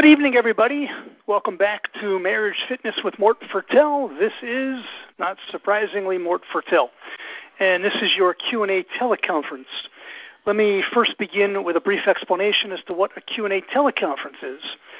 Good evening, everybody. Welcome back to Marriage Fitness with Mort Fertel. This is, not surprisingly, Mort Fertel, and this is your Q&A teleconference. Let me first begin with a brief explanation as to what a Q&A teleconference is.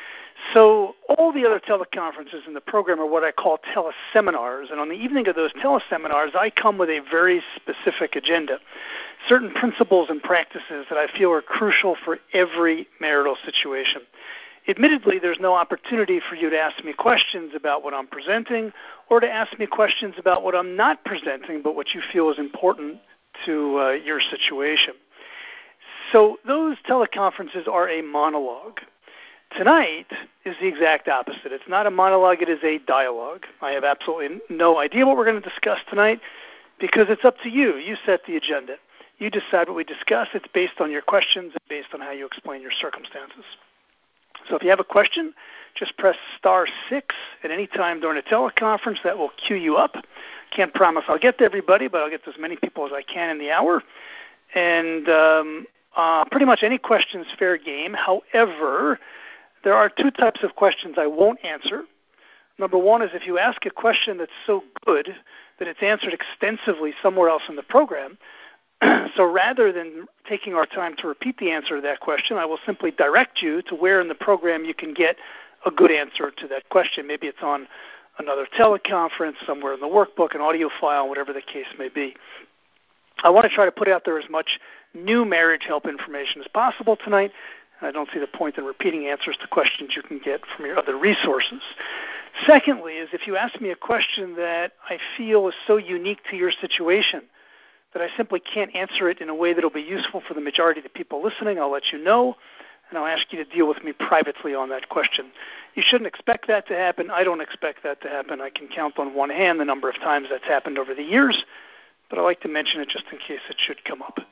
So all the other teleconferences in the program are what I call teleseminars, and on the evening of those teleseminars, I come with a very specific agenda, certain principles and practices that I feel are crucial for every marital situation. Admittedly, there's no opportunity for you to ask me questions about what I'm presenting or to ask me questions about what I'm not presenting, but what you feel is important to your situation. So those teleconferences are a monologue. Tonight is the exact opposite. It's not a monologue, it is a dialogue. I have absolutely no idea what we're going to discuss tonight because it's up to you. You set the agenda. You decide what we discuss. It's based on your questions and based on how you explain your circumstances. So if you have a question, just press *6 at any time during a teleconference. That will queue you up. Can't promise I'll get to everybody, but I'll get to as many people as I can in the hour. And pretty much any question is fair game. However, there are two types of questions I won't answer. Number one is if you ask a question that's so good that it's answered extensively somewhere else in the program. So rather than taking our time to repeat the answer to that question, I will simply direct you to where in the program you can get a good answer to that question. Maybe it's on another teleconference, somewhere in the workbook, an audio file, whatever the case may be. I want to try to put out there as much new marriage help information as possible tonight. I don't see the point in repeating answers to questions you can get from your other resources. Secondly is if you ask me a question that I feel is so unique to your situation that I simply can't answer it in a way that will be useful for the majority of the people listening, I'll let you know, and I'll ask you to deal with me privately on that question. You shouldn't expect that to happen. I don't expect that to happen. I can count on one hand the number of times that's happened over the years, but I like to mention it just in case it should come up.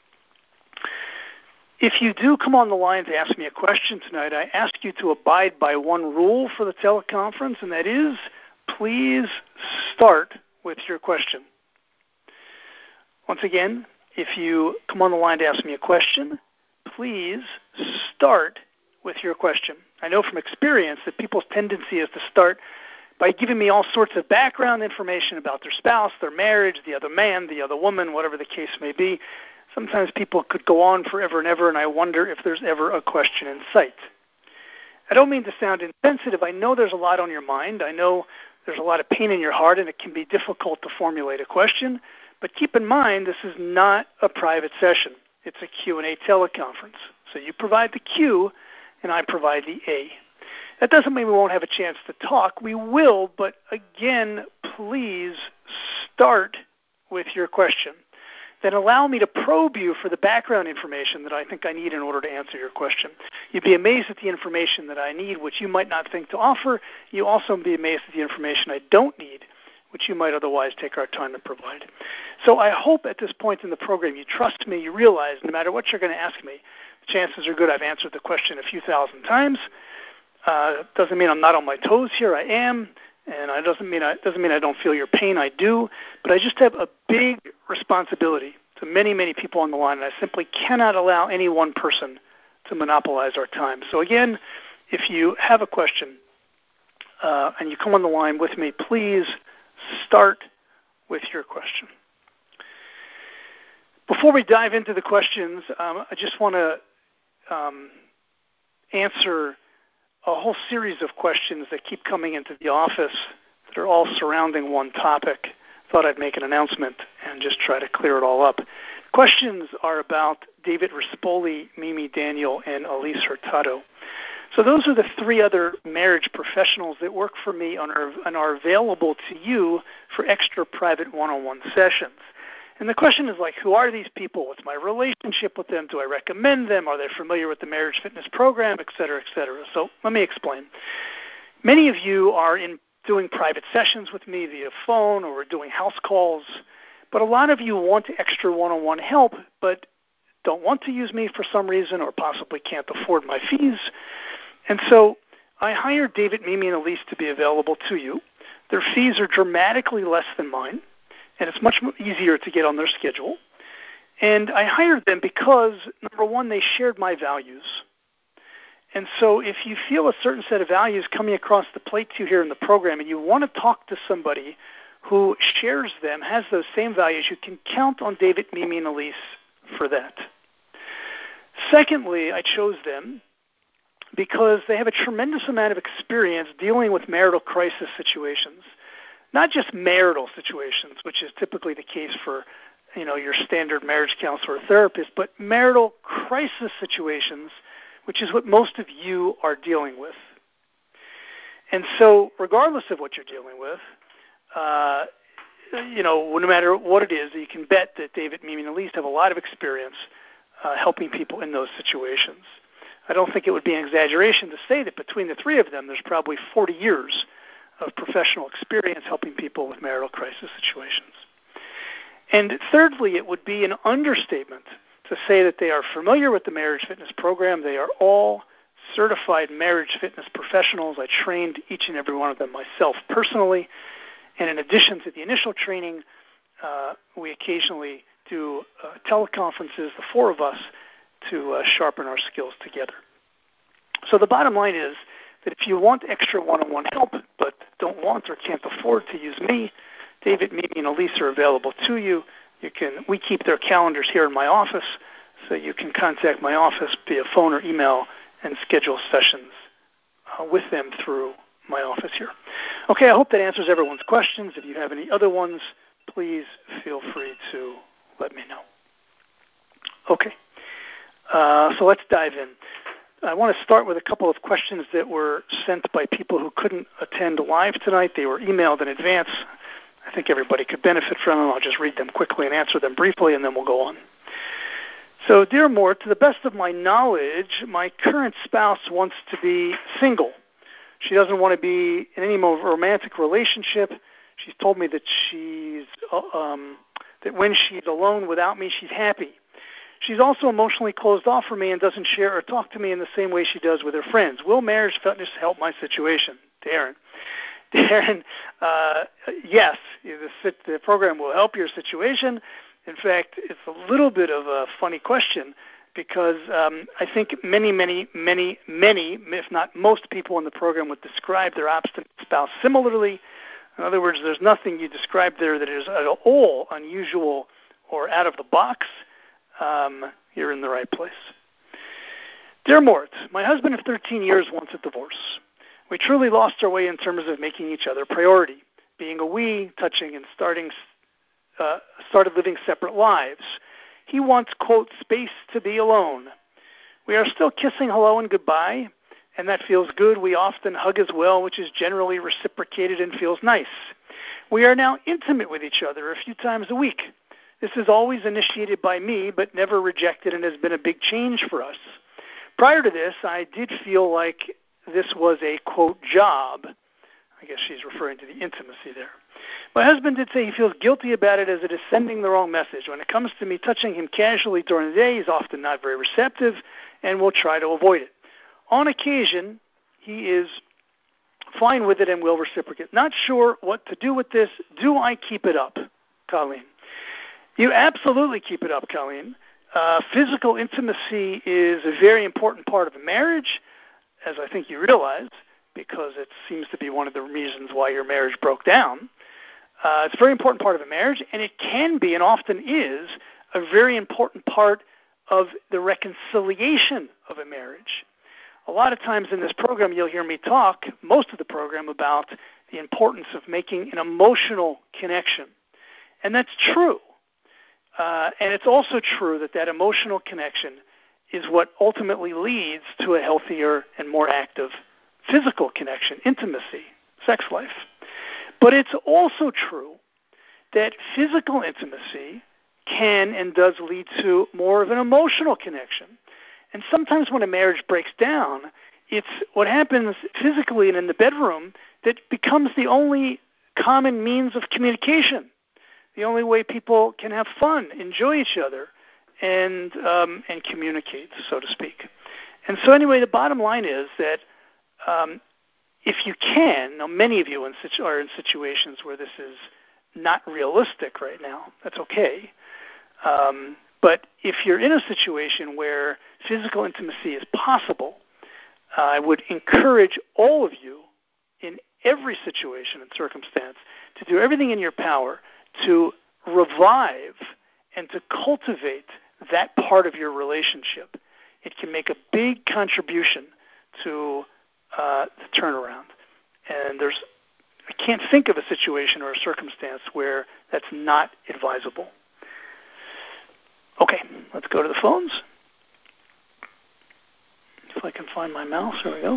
If you do come on the line to ask me a question tonight, I ask you to abide by one rule for the teleconference, and that is, please start with your question. Once again, if you come on the line to ask me a question, please start with your question. I know from experience that people's tendency is to start by giving me all sorts of background information about their spouse, their marriage, the other man, the other woman, whatever the case may be. Sometimes people could go on forever and ever, and I wonder if there's ever a question in sight. I don't mean to sound insensitive. I know there's a lot on your mind. I know there's a lot of pain in your heart, and it can be difficult to formulate a question. But keep in mind, this is not a private session. It's a Q&A teleconference. So you provide the Q, and I provide the A. That doesn't mean we won't have a chance to talk. We will, but again, please start with your question. Then allow me to probe you for the background information that I think I need in order to answer your question. You'd be amazed at the information that I need, which you might not think to offer. You also be amazed at the information I don't need, which you might otherwise take our time to provide. So I hope at this point in the program you trust me, you realize no matter what you're going to ask me, the chances are good I've answered the question a few thousand times. Doesn't mean I'm not on my toes here. I am. And it doesn't mean I don't feel your pain. I do. But I just have a big responsibility to many, many people on the line, and I simply cannot allow any one person to monopolize our time. So again, if you have a question and you come on the line with me, please start with your question. Before we dive into the questions, I just want to answer a whole series of questions that keep coming into the office that are all surrounding one topic. Thought I'd make an announcement and just try to clear it all up. Questions are about David Rispoli, Mimi Daniel, and Elise Hurtado. So those are the three other marriage professionals that work for me and are available to you for extra private one-on-one sessions. And the question is like, who are these people? What's my relationship with them? Do I recommend them? Are they familiar with the Marriage Fitness program, et cetera, et cetera? So let me explain. Many of you are doing private sessions with me via phone or we're doing house calls, but a lot of you want extra one-on-one help but don't want to use me for some reason or possibly can't afford my fees. And so I hired David, Mimi, and Elise to be available to you. Their fees are dramatically less than mine, and it's much easier to get on their schedule. And I hired them because, number one, they shared my values. And so if you feel a certain set of values coming across the plate to you here in the program and you want to talk to somebody who shares them, has those same values, you can count on David, Mimi, and Elise for that. Secondly, I chose them because they have a tremendous amount of experience dealing with marital crisis situations. Not just marital situations, which is typically the case for your standard marriage counselor or therapist, but marital crisis situations, which is what most of you are dealing with. And so regardless of what you're dealing with, no matter what it is, you can bet that David, Mimi, and Elise have a lot of experience helping people in those situations. I don't think it would be an exaggeration to say that between the three of them, there's probably 40 years of professional experience helping people with marital crisis situations. And thirdly, it would be an understatement to say that they are familiar with the Marriage Fitness program. They are all certified marriage fitness professionals. I trained each and every one of them myself personally. And in addition to the initial training, we occasionally do teleconferences, the four of us, to sharpen our skills together. So the bottom line is that if you want extra one-on-one help but don't want or can't afford to use me, David, Mimi, and Elise are available to you. We keep their calendars here in my office, so you can contact my office via phone or email and schedule sessions with them through my office here. Okay, I hope that answers everyone's questions. If you have any other ones, please feel free to let me know. Okay, so let's dive in. I want to start with a couple of questions that were sent by people who couldn't attend live tonight. They were emailed in advance. I think everybody could benefit from them. I'll just read them quickly and answer them briefly, and then we'll go on. So, dear Mort, to the best of my knowledge, my current spouse wants to be single. She doesn't want to be in any more romantic relationship. She's told me that that when she's alone without me, she's happy. She's also emotionally closed off from me and doesn't share or talk to me in the same way she does with her friends. Will Marriage Fitness help my situation? Darren, yes, the program will help your situation. In fact, it's a little bit of a funny question because I think many, if not most people in the program would describe their obstinate spouse similarly. In other words, there's nothing you described there that is at all unusual or out of the box. You're in the right place. Dear Mort, my husband of 13 years wants a divorce. We truly lost our way in terms of making each other a priority, being a we, touching, and started living separate lives. He wants, quote, space to be alone. We are still kissing hello and goodbye, and that feels good. We often hug as well, which is generally reciprocated and feels nice. We are now intimate with each other a few times a week. This is always initiated by me, but never rejected and has been a big change for us. Prior to this, I did feel like this was a, quote, job. I guess she's referring to the intimacy there. My husband did say he feels guilty about it as it is sending the wrong message. When it comes to me touching him casually during the day, he's often not very receptive and will try to avoid it. On occasion, he is fine with it and will reciprocate. Not sure what to do with this. Do I keep it up, Colleen? You absolutely keep it up, Colleen. Physical intimacy is a very important part of a marriage, as I think you realize, because it seems to be one of the reasons why your marriage broke down. It's a very important part of a marriage, and it can be and often is a very important part of the reconciliation of a marriage. A lot of times in this program you'll hear me talk, most of the program, about the importance of making an emotional connection. And that's true. And it's also true that that emotional connection is what ultimately leads to a healthier and more active physical connection, intimacy, sex life. But it's also true that physical intimacy can and does lead to more of an emotional connection. And sometimes when a marriage breaks down, it's what happens physically and in the bedroom that becomes the only common means of communication, the only way people can have fun, enjoy each other, and communicate, so to speak. And so anyway, the bottom line is that if you can, now many of you are in situations where this is not realistic right now, that's okay. But if you're in a situation where physical intimacy is possible, I would encourage all of you in every situation and circumstance to do everything in your power to revive and to cultivate that part of your relationship. It can make a big contribution to the turnaround. And I can't think of a situation or a circumstance where that's not advisable. Okay, let's go to the phones. If I can find my mouse, there we go.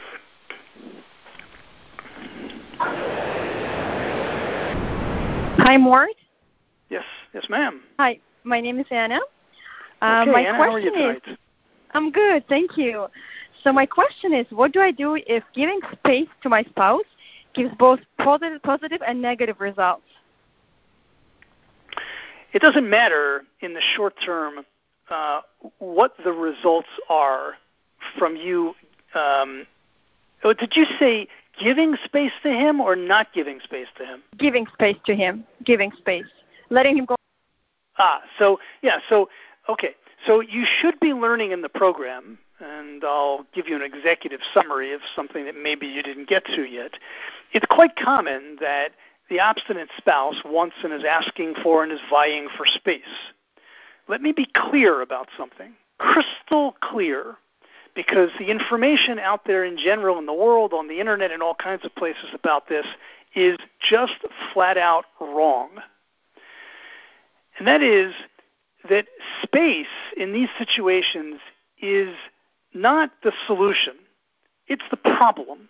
Hi, Mort. Yes, ma'am. Hi, my name is Anna. Okay, my Anna, question how are you tonight? I'm good, thank you. So my question is, what do I do if giving space to my spouse gives both positive and negative results? It doesn't matter in the short term what the results are from you. Did you say giving space to him or not giving space to him? Giving space to him. Giving space. Letting him go. Okay. So you should be learning in the program, and I'll give you an executive summary of something that maybe you didn't get to yet. It's quite common that the obstinate spouse wants and is asking for and is vying for space. Let me be clear about something, crystal clear, because the information out there in general in the world, on the internet, and all kinds of places about this is just flat out wrong. And that is that space in these situations is not the solution. It's the problem.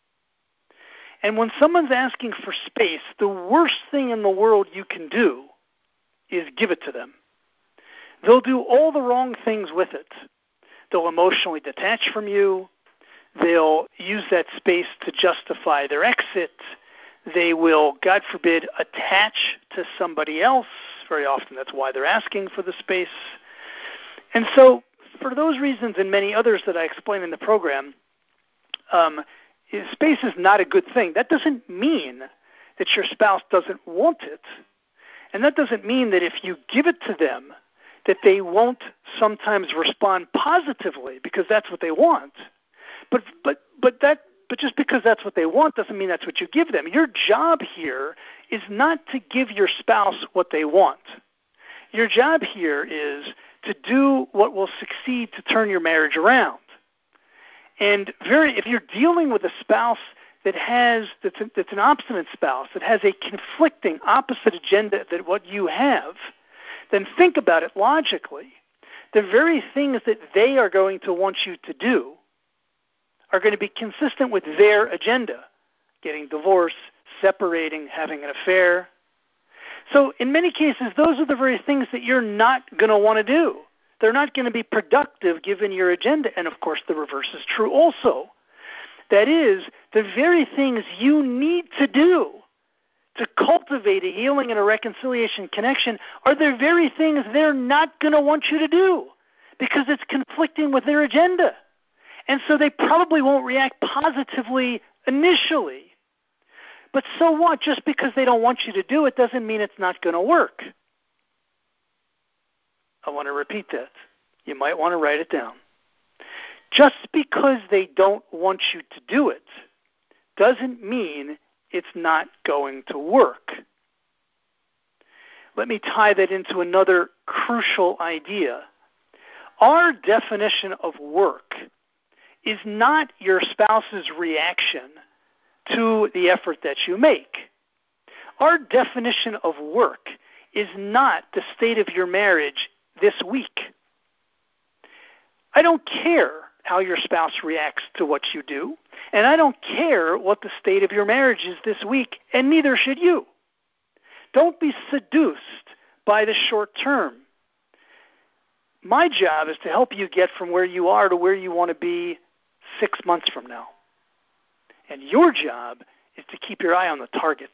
And when someone's asking for space, the worst thing in the world you can do is give it to them. They'll do all the wrong things with it. They'll emotionally detach from you. They'll use that space to justify their exit. They will, God forbid, attach to somebody else. Very often that's why they're asking for the space. And so for those reasons and many others that I explain in the program, space is not a good thing. That doesn't mean that your spouse doesn't want it. And that doesn't mean that if you give it to them, that they won't sometimes respond positively because that's what they want. But just because that's what they want doesn't mean that's what you give them. Your job here is not to give your spouse what they want. Your job here is to do what will succeed to turn your marriage around. And if you're dealing with a spouse that's an obstinate spouse, that has a conflicting opposite agenda than what you have, then think about it logically. The very things that they are going to want you to do are going to be consistent with their agenda, getting divorced, separating, having an affair. So in many cases, those are the very things that you're not going to want to do. They're not going to be productive given your agenda. And of course, the reverse is true also. That is, the very things you need to do to cultivate a healing and a reconciliation connection are the very things they're not going to want you to do because it's conflicting with their agenda. And so they probably won't react positively initially. But so what? Just because they don't want you to do it doesn't mean it's not going to work. I want to repeat that. You might want to write it down. Just because they don't want you to do it doesn't mean it's not going to work. Let me tie that into another crucial idea. Our definition of work is not your spouse's reaction to the effort that you make. Our definition of work is not the state of your marriage this week. I don't care how your spouse reacts to what you do, and I don't care what the state of your marriage is this week, and neither should you. Don't be seduced by the short term. My job is to help you get from where you are to where you want to be 6 months from now. And your job is to keep your eye on the target.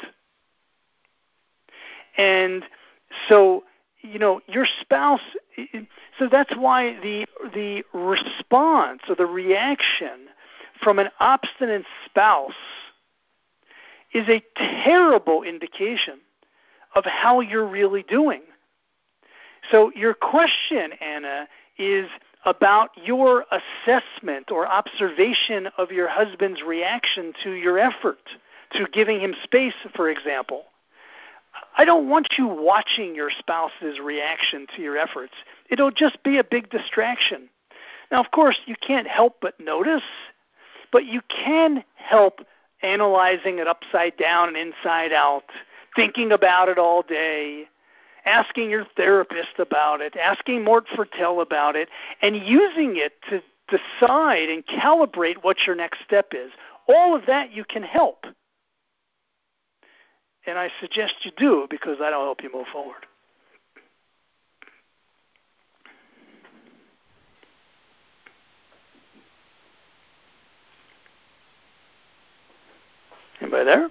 And so, your spouse, so that's why the response or the reaction from an obstinate spouse is a terrible indication of how you're really doing. So your question, Anna, is about your assessment or observation of your husband's reaction to your effort, to giving him space, for example. I don't want you watching your spouse's reaction to your efforts. It'll just be a big distraction. Now, of course, you can't help but notice, but you can help analyzing it upside down and inside out, thinking about it all day, asking your therapist about it, asking Mort Fertel about it, and using it to decide and calibrate what your next step is. All of that you can help. And I suggest you do, because that'll help you move forward. Anybody there?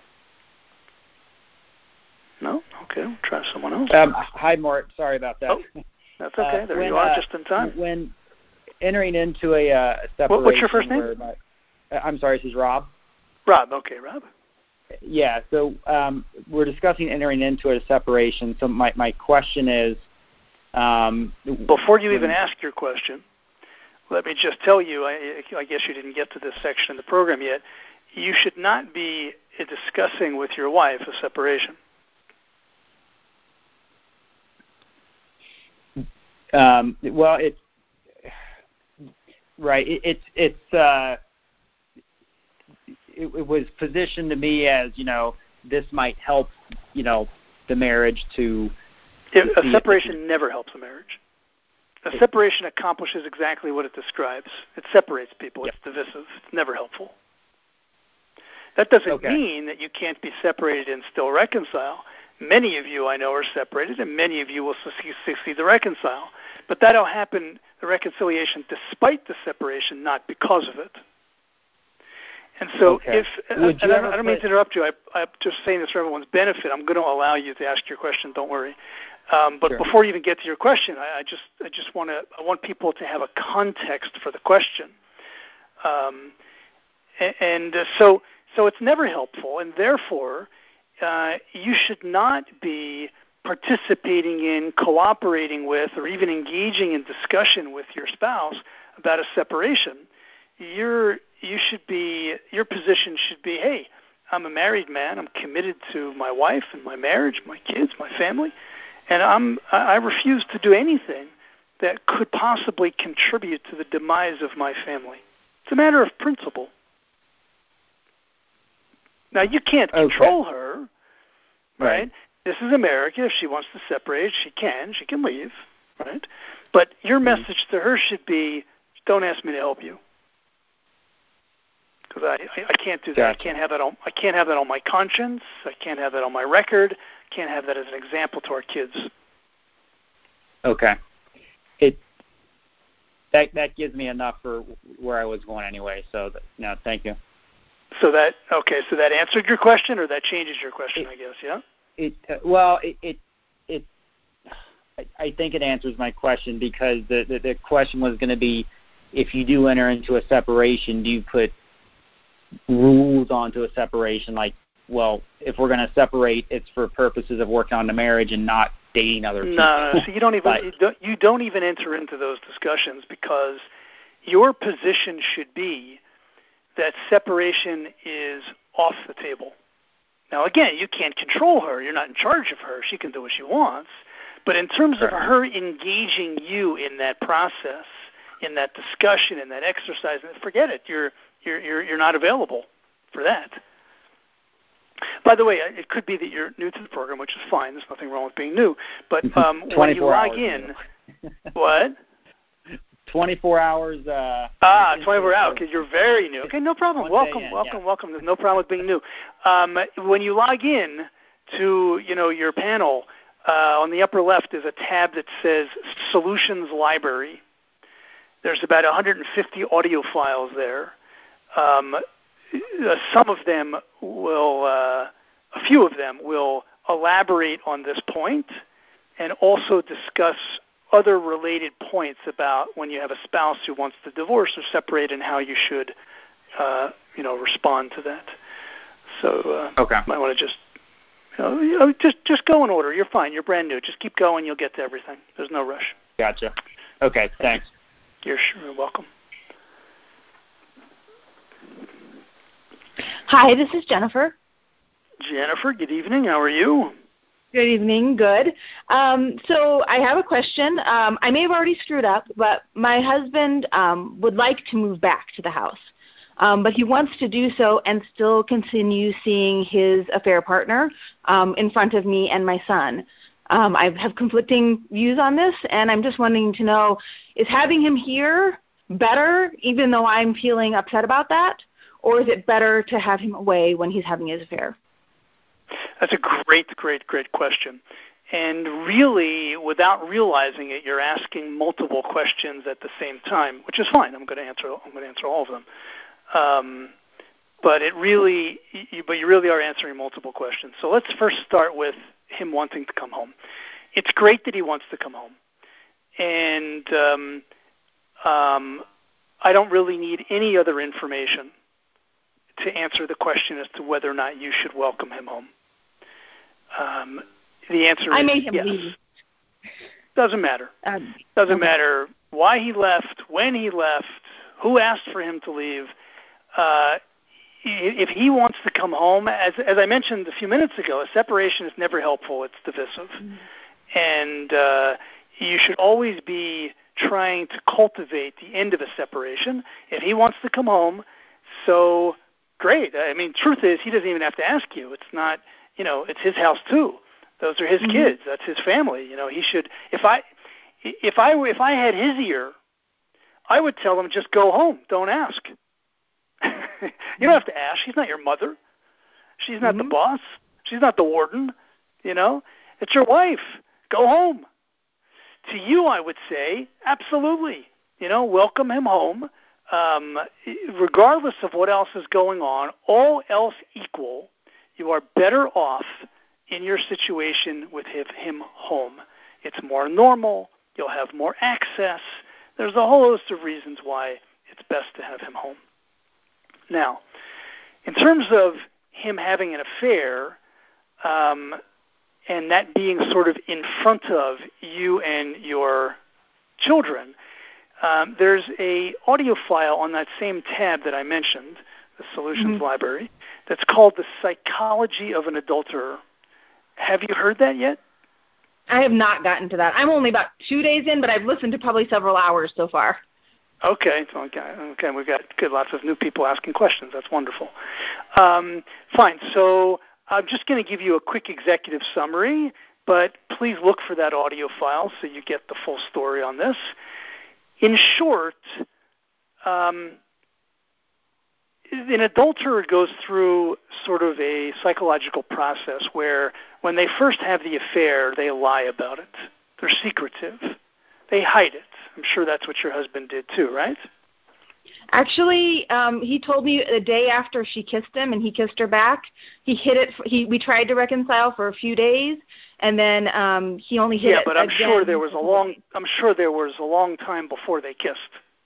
No? Okay, we'll try someone else. Hi, Mort. Sorry about that. Oh, that's okay. There you are, just in time. When entering into a separation... What's your first name? I'm sorry, this is Rob. Rob, okay, Rob. Yeah, so we're discussing entering into a separation. So my question is... Before you even ask your question, let me just tell you, I guess you didn't get to this section in the program yet, you should not be discussing with your wife a separation. Well, it's right. It was positioned to me as, this might help, the marriage to. A separation never helps a marriage. A separation accomplishes exactly what it describes. It separates people. It's divisive. It's never helpful. That doesn't mean that you can't be separated and still reconcile. Many of you I know are separated, and many of you will succeed to reconcile. But that'll happen, the reconciliation, despite the separation, not because of it. And so I don't mean to interrupt you. I'm just saying this for everyone's benefit. I'm going to allow you to ask your question. Don't worry. But sure. Before you even get to your question, I want people to have a context for the question. So it's never helpful, and therefore you should not be participating in, cooperating with, or even engaging in discussion with your spouse about a separation. Your position should be, hey, I'm a married man. I'm committed to my wife and my marriage, my kids, my family, and I refuse to do anything that could possibly contribute to the demise of my family. It's a matter of principle. Now, you can't control her, right? This is America. If she wants to separate, she can leave, right? But your message to her should be, don't ask me to help you. Because I can't do that. Gotcha. I can't have that on my conscience. I can't have that on my record. I can't have that as an example to our kids. Okay. That gives me enough for where I was going anyway. So no, thank you. So that answered your question, or that changes your question, I guess, yeah? I think it answers my question, because the question was going to be, if you do enter into a separation, do you put rules onto a separation, like, well, if we're going to separate, it's for purposes of working on the marriage and not dating other people? No. So you don't even enter into those discussions, because your position should be that separation is off the table. Now, again, you can't control her. You're not in charge of her. She can do what she wants. But in terms of her engaging you in that process, in that discussion, in that exercise, forget it. You're not available for that. By the way, it could be that you're new to the program, which is fine. There's nothing wrong with being new. But when you log in, what? 24 hours. 24 hours, because you're very new. Okay, no problem. Welcome. There's no problem with being new. When you log in to your panel, on the upper left is a tab that says Solutions Library. There's about 150 audio files there. Some of them will, a few of them will elaborate on this point and also discuss other related points about when you have a spouse who wants to divorce or separate, and how you should, respond to that. So, might want to just go in order. You're fine. You're brand new. Just keep going. You'll get to everything. There's no rush. Gotcha. Okay. Thanks. You're sure welcome. Hi, this is Jennifer. Jennifer, good evening. How are you? Good evening. Good. So I have a question. I may have already screwed up, but my husband would like to move back to the house. But he wants to do so and still continue seeing his affair partner in front of me and my son. I have conflicting views on this, and I'm just wanting to know, is having him here better, even though I'm feeling upset about that, or is it better to have him away when he's having his affair? That's a great question. And really, without realizing it, you're asking multiple questions at the same time, which is fine. I'm going to answer all of them. But you really are answering multiple questions. So let's first start with him wanting to come home. It's great that he wants to come home, and I don't really need any other information to answer the question as to whether or not you should welcome him home. The answer is I made him yes. leave. Doesn't matter. Doesn't matter why he left, when he left, who asked for him to leave. If he wants to come home, as I mentioned a few minutes ago, a separation is never helpful. It's divisive. Mm-hmm. And you should always be trying to cultivate the end of a separation. If he wants to come home, so great. I mean, truth is, he doesn't even have to ask you. It's not, it's his house too. Those are his mm-hmm. kids. That's his family. He should. If I had his ear, I would tell him, just go home. Don't ask. You don't have to ask. She's not your mother. She's not mm-hmm. the boss. She's not the warden. It's your wife. Go home. To you, I would say, absolutely. Welcome him home. Regardless of what else is going on, all else equal, you are better off in your situation with him home. It's more normal. You'll have more access. There's a whole host of reasons why it's best to have him home. Now, in terms of him having an affair, and that being sort of in front of you and your children, there's a audio file on that same tab that I mentioned, the Solutions mm-hmm. Library, that's called The Psychology of an Adulterer. Have you heard that yet? I have not gotten to that. I'm only about 2 days in, but I've listened to probably several hours so far. Okay. We've got lots of new people asking questions. That's wonderful. Fine. So I'm just going to give you a quick executive summary, but please look for that audio file so you get the full story on this. In short, an adulterer goes through sort of a psychological process where when they first have the affair, they lie about it. They're secretive. They hide it. I'm sure that's what your husband did too, right? Actually, he told me the day after she kissed him and he kissed her back, he hid it. We tried to reconcile for a few days, and then he only hid it. Yeah, but I'm again. sure there was a long time before they kissed.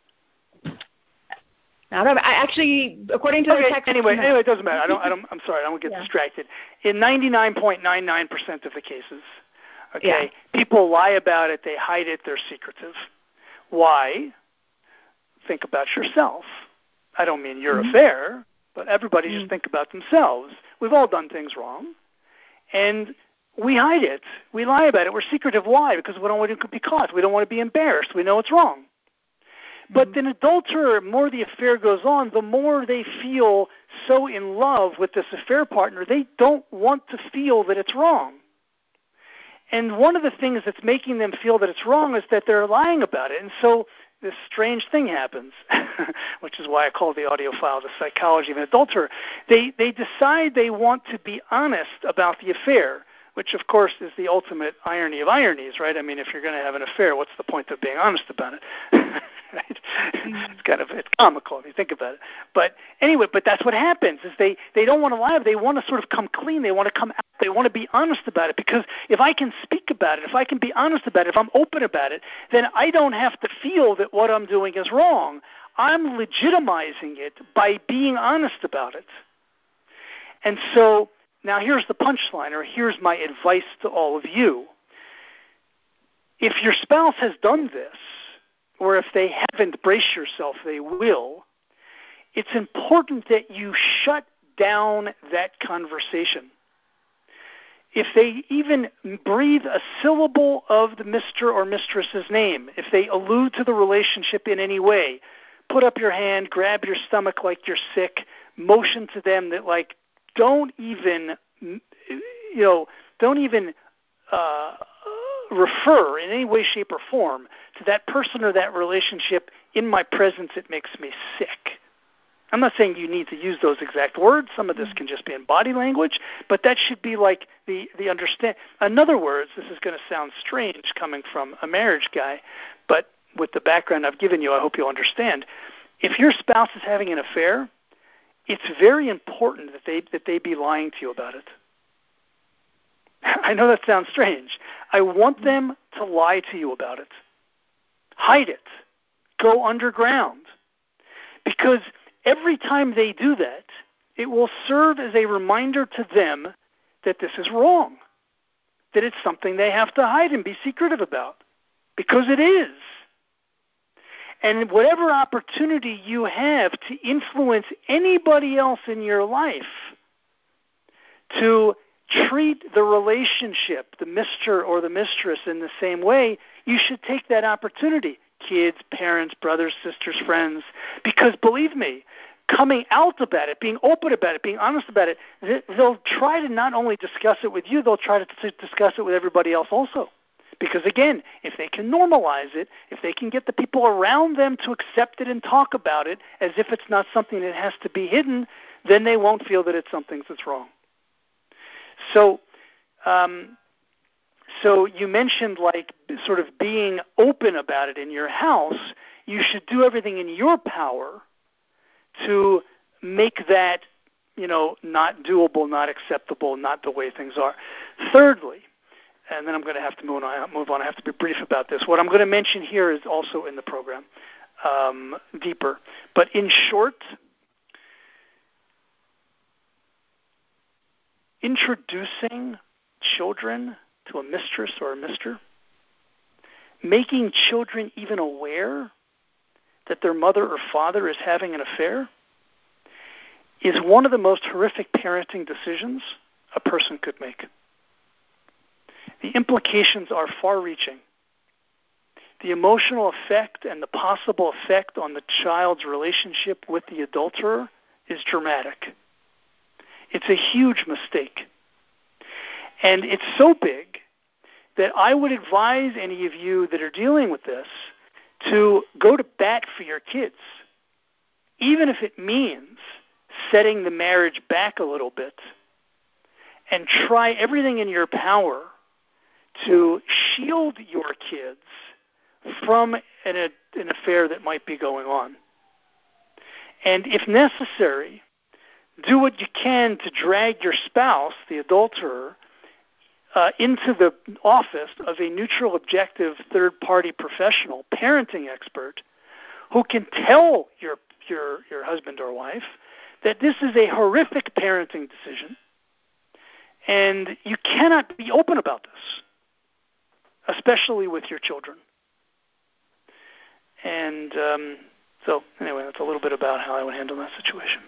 Actually, according to the text. Anyway, it doesn't matter. I'm sorry. I don't get distracted. In 99.99% of the cases, people lie about it. They hide it. They're secretive. Why? Think about yourself. I don't mean your mm-hmm. affair, but everybody mm-hmm. just think about themselves. We've all done things wrong, and we hide it. We lie about it. We're secretive. Why? Because we don't want to be caught. We don't want to be embarrassed. We know it's wrong. Mm-hmm. But an adulterer, the more the affair goes on, the more they feel so in love with this affair partner, they don't want to feel that it's wrong. And one of the things that's making them feel that it's wrong is that they're lying about it. And so this strange thing happens, which is why I call the audio file The Psychology of an Adulterer. They decide they want to be honest about the affair, which, of course, is the ultimate irony of ironies, right? I mean, if you're going to have an affair, what's the point of being honest about it? Right? It's comical if you think about it. But anyway, that's what happens is they don't want to lie. They want to sort of come clean. They want to come out. They want to be honest about it, because if I can speak about it, if I can be honest about it, if I'm open about it, then I don't have to feel that what I'm doing is wrong. I'm legitimizing it by being honest about it. And so now here's the punchline, or here's my advice to all of you. If your spouse has done this, or if they haven't, brace yourself, they will, it's important that you shut down that conversation. If they even breathe a syllable of the Mr. or Mistress's name, if they allude to the relationship in any way, put up your hand, grab your stomach like you're sick, motion to them that, like, don't even refer in any way, shape, or form to that person or that relationship in my presence. It makes me sick. I'm not saying you need to use those exact words. Some of this can just be in body language, but that should be like the understand. In other words, this is going to sound strange coming from a marriage guy, but with the background I've given you, I hope you'll understand. If your spouse is having an affair, it's very important that they be lying to you about it. I know that sounds strange. I want them to lie to you about it. Hide it. Go underground. Because every time they do that, it will serve as a reminder to them that this is wrong, that it's something they have to hide and be secretive about, because it is. And whatever opportunity you have to influence anybody else in your life to treat the relationship, the Mr. or the Mistress, in the same way, you should take that opportunity. Kids, parents, brothers, sisters, friends, because believe me, coming out about it, being open about it, being honest about it, they'll try to not only discuss it with you, they'll try to discuss it with everybody else also. Because again, if they can normalize it, if they can get the people around them to accept it and talk about it as if it's not something that has to be hidden, then they won't feel that it's something that's wrong. So you mentioned like sort of being open about it in your house. You should do everything in your power to make that, not doable, not acceptable, not the way things are. Thirdly, and then I'm going to have to move on. I have to be brief about this. What I'm going to mention here is also in the program, deeper. But in short, introducing children to a mistress or a mister, making children even aware that their mother or father is having an affair, is one of the most horrific parenting decisions a person could make. The implications are far-reaching. The emotional effect and the possible effect on the child's relationship with the adulterer is dramatic. It's a huge mistake. And it's so big that I would advise any of you that are dealing with this to go to bat for your kids, even if it means setting the marriage back a little bit, and try everything in your power to shield your kids from an affair that might be going on. And if necessary, do what you can to drag your spouse, the adulterer, into the office of a neutral, objective, third-party professional, parenting expert, who can tell your husband or wife that this is a horrific parenting decision, and you cannot be open about this, especially with your children. And so, anyway, that's a little bit about how I would handle that situation.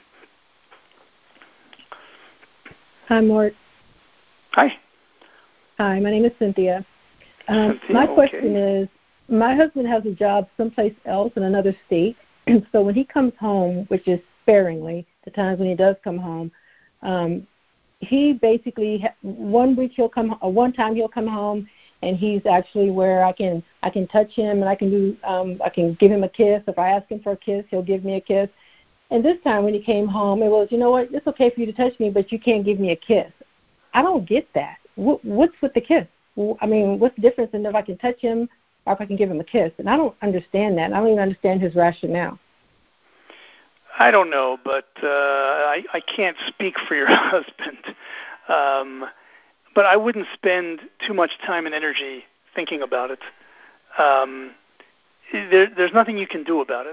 Hi, Mort. Hi. Hi, my name is Cynthia. My question is, my husband has a job someplace else in another state, so when he comes home, which is sparingly, the times when he does come home, he basically, one time he'll come home, and he's actually where I can touch him, and I can give him a kiss. If I ask him for a kiss, he'll give me a kiss. And this time when he came home, it was, you know what, it's okay for you to touch me, but you can't give me a kiss. I don't get that. What's with the kiss? I mean, what's the difference in if I can touch him or if I can give him a kiss? And I don't understand that. I don't even understand his rationale. I don't know, but I can't speak for your husband. But I wouldn't spend too much time and energy thinking about it. There's nothing you can do about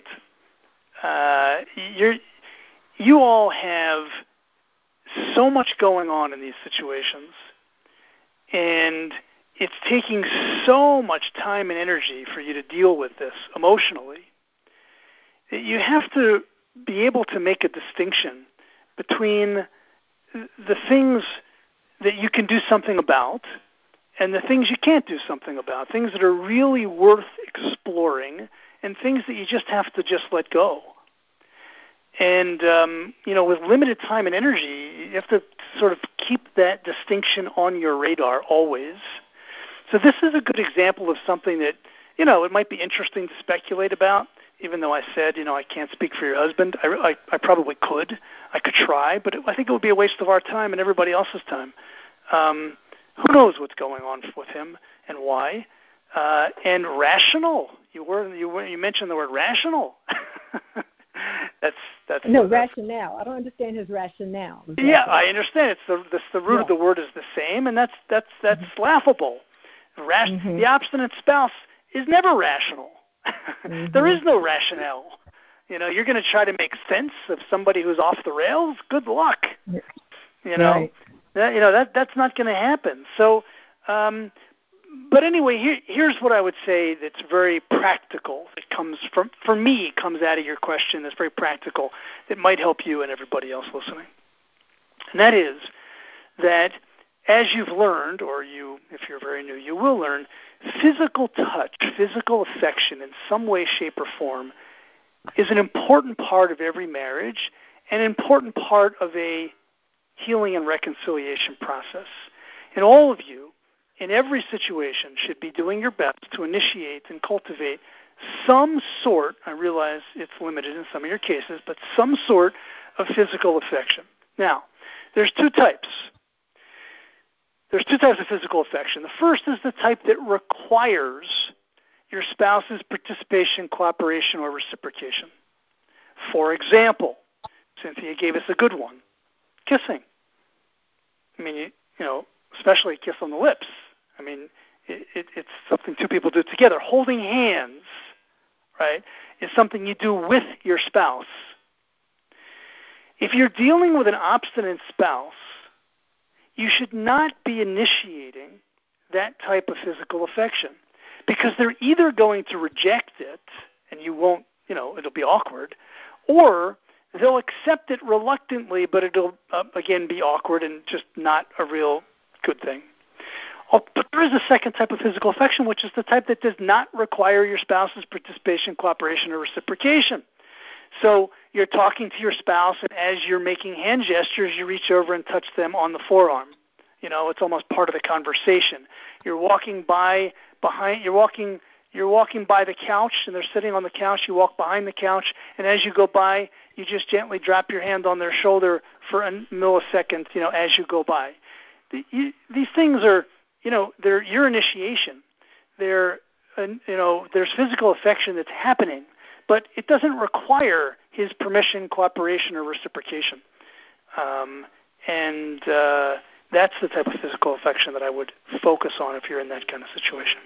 it. You all have so much going on in these situations, and it's taking so much time and energy for you to deal with this emotionally, you have to be able to make a distinction between the things that you can do something about and the things you can't do something about, things that are really worth exploring and things that you just have to just let go. And, with limited time and energy, you have to sort of keep that distinction on your radar always. So this is a good example of something that, it might be interesting to speculate about, even though I said, I can't speak for your husband. I probably could. I could try, but I think it would be a waste of our time and everybody else's time. Who knows what's going on with him and why? And rational. You mentioned the word rational. Rationale. I don't understand his rationale. Yeah, I understand. It's the root of the word is the same, and that's laughable. The obstinate spouse is never rational. There is no rationale. You're going to try to make sense of somebody who's off the rails. Good luck. Right. That's not going to happen. So, but anyway, here's what I would say that's very practical. That comes comes out of your question. That's very practical. That might help you and everybody else listening. And that is that as you've learned, or if you're very new, you will learn, physical touch, physical affection in some way, shape, or form is an important part of every marriage and an important part of a healing and reconciliation process. And all of you, in every situation, should be doing your best to initiate and cultivate some sort, I realize it's limited in some of your cases, but some sort of physical affection. Now, there's two types. There's two types of physical affection. The first is the type that requires your spouse's participation, cooperation, or reciprocation. For example, Cynthia gave us a good one, kissing. I mean, especially a kiss on the lips. I mean, it's something two people do together. Holding hands, right, is something you do with your spouse. If you're dealing with an obstinate spouse, you should not be initiating that type of physical affection because they're either going to reject it and you won't, it'll be awkward, or they'll accept it reluctantly, but it'll, again, be awkward and just not a real good thing. But there is a second type of physical affection, which is the type that does not require your spouse's participation, cooperation, or reciprocation. So you're talking to your spouse, and as you're making hand gestures, you reach over and touch them on the forearm. It's almost part of the conversation. You're walking by the couch, and they're sitting on the couch. You walk behind the couch, and as you go by, you just gently drop your hand on their shoulder for a millisecond, as you go by. These things are, they're your initiation. There's physical affection that's happening, but it doesn't require his permission, cooperation, or reciprocation. And that's the type of physical affection that I would focus on if you're in that kind of situation.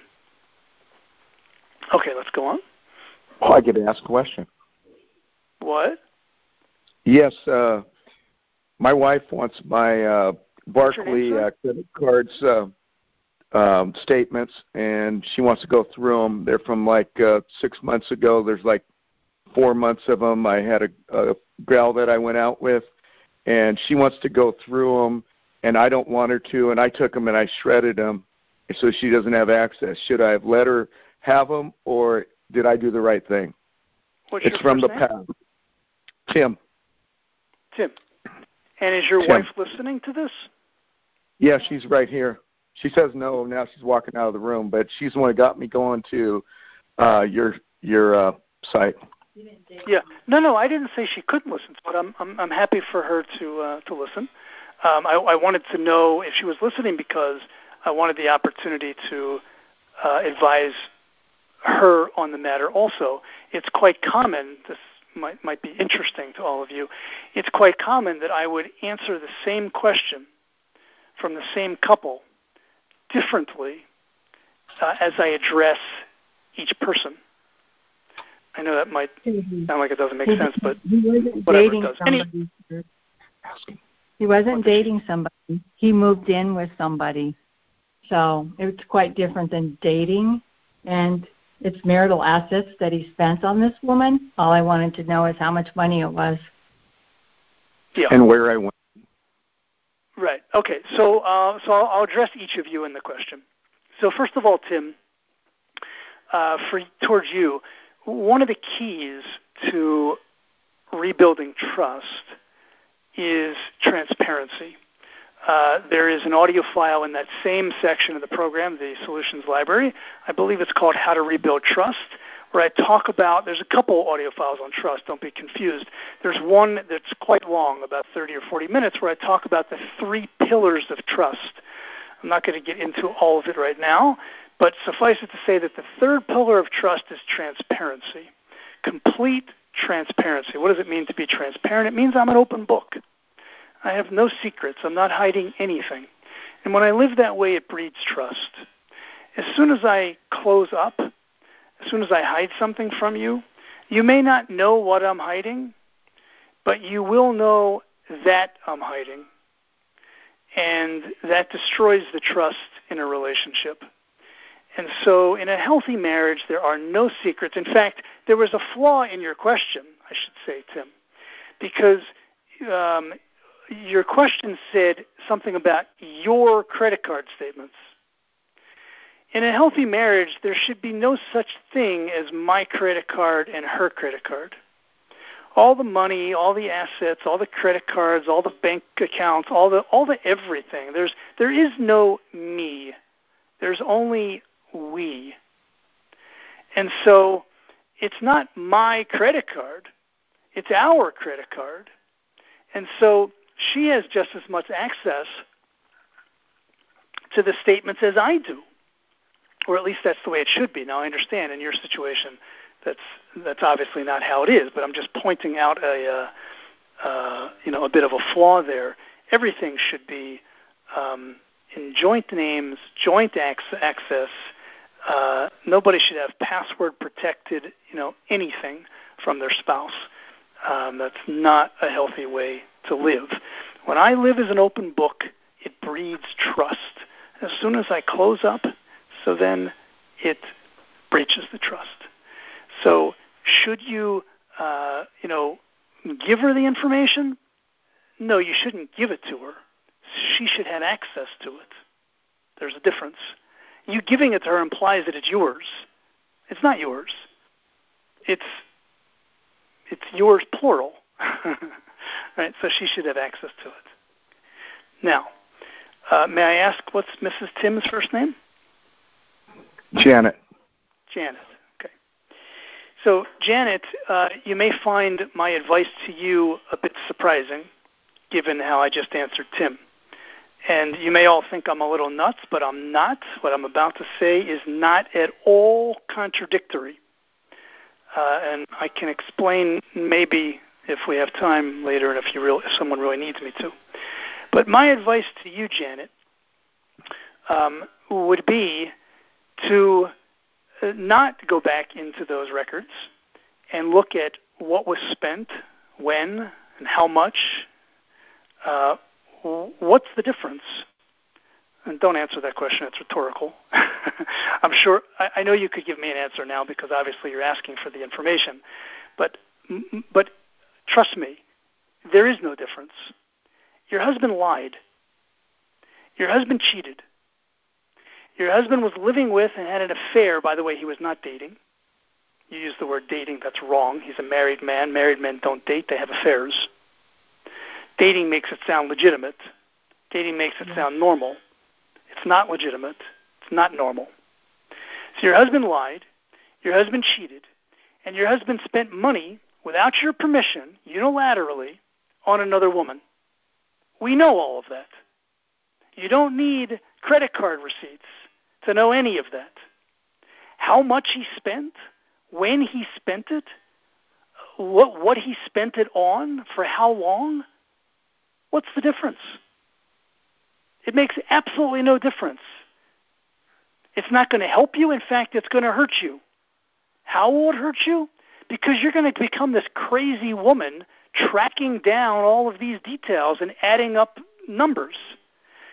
Okay, let's go on. Oh, I get to ask a question. What? Yes, my wife wants my Barclays credit cards statements, and she wants to go through them. They're from 6 months ago. There's 4 months of them. I had a gal that I went out with, and she wants to go through them, and I don't want her to, and I took them and I shredded them so she doesn't have access. Should I have let her have them, or did I do the right thing? It's from the past. Tim. And is your wife listening to this? Yeah, she's right here. She says no. Now she's walking out of the room, but she's the one that got me going to your site. Yeah. No, I didn't say she couldn't listen, but I'm happy for her to listen. I wanted to know if she was listening because I wanted the opportunity to advise her on the matter also. It's quite common, this might be interesting to all of you, it's quite common that I would answer the same question from the same couple differently as I address each person. I know that might sound like it doesn't make sense, but whatever it does. He wasn't dating somebody. He moved in with somebody. So it's quite different than dating, and it's marital assets that he spent on this woman. All I wanted to know is how much money it was. Yeah. And where I went. Right. Okay. So I'll address each of you in the question. So first of all, Tim, towards you, one of the keys to rebuilding trust is transparency. There is an audio file in that same section of the program, the Solutions Library. I believe it's called How to Rebuild Trust, where I talk about, there's a couple audio files on trust, don't be confused. There's one that's quite long, about 30 or 40 minutes, where I talk about the 3 pillars of trust. I'm not going to get into all of it right now, but suffice it to say that the 3rd pillar of trust is transparency, complete transparency. What does it mean to be transparent? It means I'm an open book. I have no secrets. I'm not hiding anything. And when I live that way, it breeds trust. As soon as I close up, as soon as I hide something from you, you may not know what I'm hiding, but you will know that I'm hiding. And that destroys the trust in a relationship. And so in a healthy marriage, there are no secrets. In fact, there was a flaw in your question, I should say, Tim, because your question said something about your credit card statements. In a healthy marriage, there should be no such thing as my credit card and her credit card. All the money, all the assets, all the credit cards, all the bank accounts, all the everything. There is no me. There's only we. And so it's not my credit card. It's our credit card. And so she has just as much access to the statements as I do. Or at least that's the way it should be. Now, I understand in your situation that's obviously not how it is, but I'm just pointing out a bit of a flaw there. Everything should be in joint names, joint access. Nobody should have password protected, anything from their spouse. That's not a healthy way to live. When I live as an open book, it breeds trust. As soon as I close up, so then it breaches the trust. So should you, give her the information? No, you shouldn't give it to her. She should have access to it. There's a difference. You giving it to her implies that it's yours. It's not yours. It's yours, plural. Right? So she should have access to it. Now, may I ask what's Mrs. Tim's first name? Janet. Janet. Okay. So, Janet, you may find my advice to you a bit surprising, given how I just answered Tim. And you may all think I'm a little nuts, but I'm not. What I'm about to say is not at all contradictory. And I can explain maybe if we have time later and if someone really needs me to. But my advice to you, Janet, would be to not go back into those records and look at what was spent, when, and how much. What's the difference? And don't answer that question. It's rhetorical. I'm sure. I know you could give me an answer now because obviously you're asking for the information. But trust me, there is no difference. Your husband lied. Your husband cheated. Your husband was living with and had an affair. By the way, he was not dating. You use the word dating. That's wrong. He's a married man. Married men don't date. They have affairs. Dating makes it sound legitimate. Dating makes it sound normal. It's not legitimate. It's not normal. So your husband lied. Your husband cheated. And your husband spent money without your permission, unilaterally, on another woman. We know all of that. You don't need credit card receipts to know any of that. How much he spent, when he spent it, what he spent it on, for how long, what's the difference? It makes absolutely no difference. It's not going to help you. In fact, it's going to hurt you. How will it hurt you? Because you're going to become this crazy woman tracking down all of these details and adding up numbers.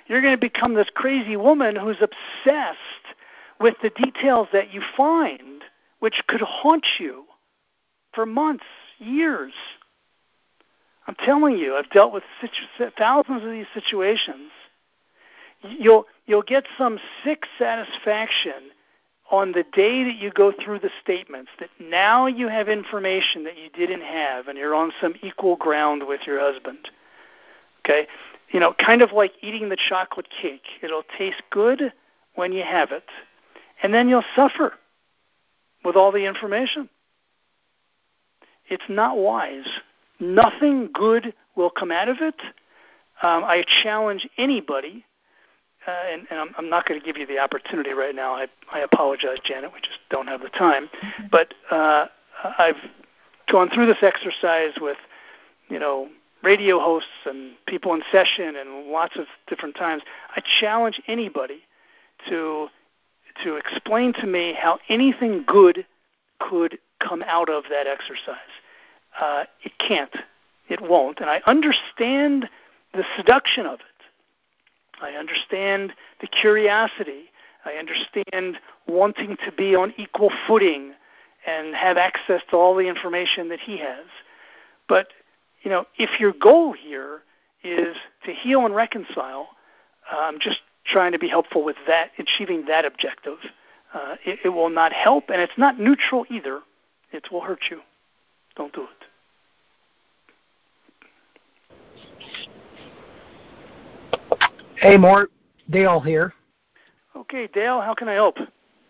you're going to become this crazy woman who's obsessed with the details that you find, which could haunt you for months, years. I'm telling you, I've dealt with thousands of these situations. You'll get some sick satisfaction on the day that you go through the statements that now you have information that you didn't have and you're on some equal ground with your husband. Okay? Kind of like eating the chocolate cake. It'll taste good when you have it, and then you'll suffer with all the information. It's not wise. Nothing good will come out of it. I challenge anybody, and I'm not going to give you the opportunity right now. I apologize, Janet. We just don't have the time. But I've gone through this exercise with, radio hosts and people in session and lots of different times. I challenge anybody to explain to me how anything good could come out of that exercise. It can't. It won't. And I understand the seduction of it. I understand the curiosity. I understand wanting to be on equal footing and have access to all the information that he has. But, if your goal here is to heal and reconcile, I'm just trying to be helpful with that, achieving that objective. It will not help, and it's not neutral either. It will hurt you. Don't do it. Hey, Mort. Dale here. Okay, Dale, how can I help?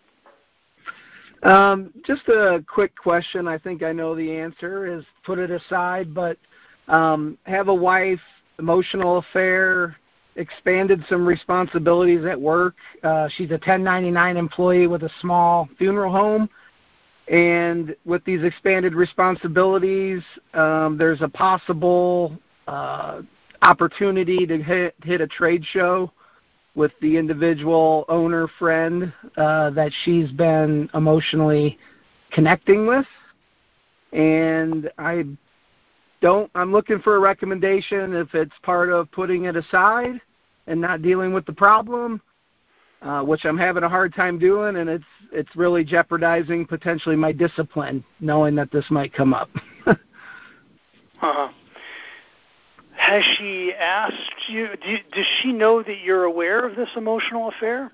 Just a quick question. I think I know the answer is put it aside, but have a wife, emotional affair, expanded some responsibilities at work. She's a 1099 employee with a small funeral home. And with these expanded responsibilities, there's a possible opportunity to hit a trade show with the individual owner friend that she's been emotionally connecting with. And I'm looking for a recommendation if it's part of putting it aside and not dealing with the problem, which I'm having a hard time doing, and it's really jeopardizing potentially my discipline, knowing that this might come up. Uh-huh. Has she asked you, does she know that you're aware of this emotional affair?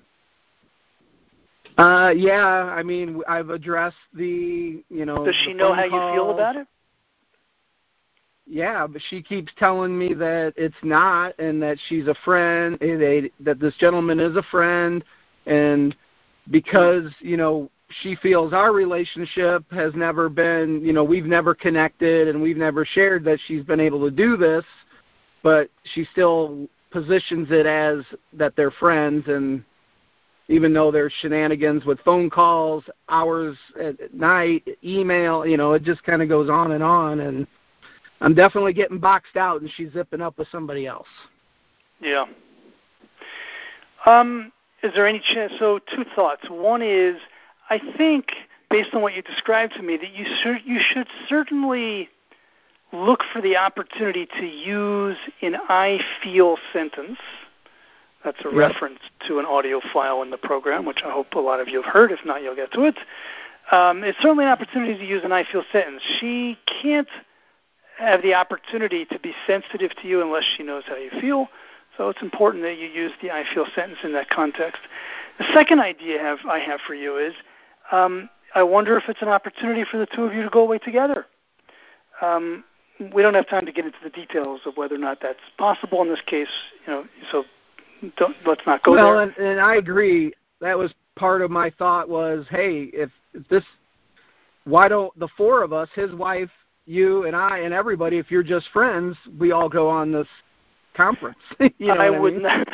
Yeah, I mean, I've addressed the, Does she know how you feel about it? Yeah, but she keeps telling me that it's not, and that she's a friend, that this gentleman is a friend, and because, she feels our relationship has never been, we've never connected and we've never shared, that she's been able to do this, but she still positions it as that they're friends, and even though there's shenanigans with phone calls, hours at night, email, it just kind of goes on, and I'm definitely getting boxed out, and she's zipping up with somebody else. Yeah. Is there any chance? So, two thoughts. One is, I think, based on what you described to me, that you should certainly look for the opportunity to use an I feel sentence. That's a reference to an audio file in the program, which I hope a lot of you have heard. If not, you'll get to it. It's certainly an opportunity to use an I feel sentence. She can't have the opportunity to be sensitive to you unless she knows how you feel. So it's important that you use the I feel sentence in that context. The second idea I have for you is, I wonder if it's an opportunity for the two of you to go away together. We don't have time to get into the details of whether or not that's possible in this case, so let's not go there. Well, and I agree. That was part of my thought was, hey, if this, why don't the four of us, his wife, you and I and everybody, if you're just friends, we all go on this conference. I would not.